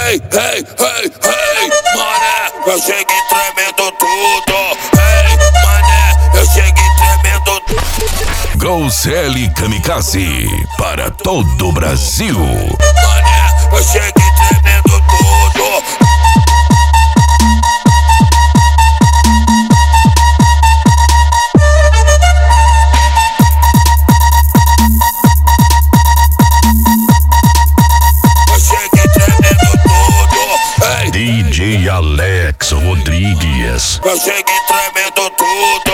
Hey, mané, eu cheguei tremendo tudo. Hey, mané, eu cheguei tremendo tudo. Grosselly Kamikaze para todo o Brasil. Mané, eu cheguei tremendo tudo. DJ Alex Rodrigues. Eu cheguei tremendo tudo.